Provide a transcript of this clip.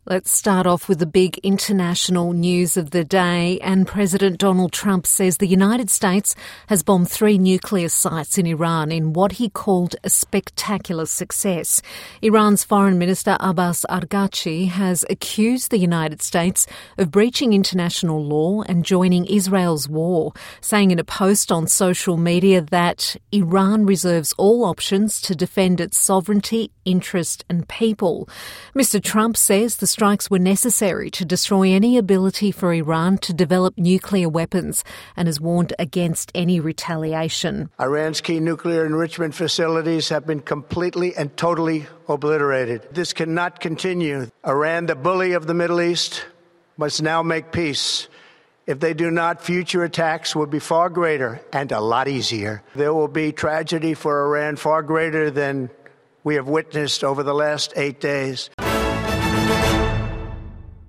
Let's start off with the big international news of the day, and President Donald Trump says the United States has bombed 3 nuclear sites in Iran in what he called a spectacular success. Iran's Foreign Minister Abbas Araghchi has accused the United States of breaching international law and joining Israel's war, saying in a post on social media that Iran reserves all options to defend its sovereignty, interest and people. Mr. Trump says the strikes were necessary to destroy any ability for Iran to develop nuclear weapons and has warned against any retaliation. Iran's key nuclear enrichment facilities have been completely and totally obliterated. This cannot continue. Iran, the bully of the Middle East, must now make peace. If they do not, future attacks will be far greater and a lot easier. There will be tragedy for Iran far greater than we have witnessed over the last 8 days.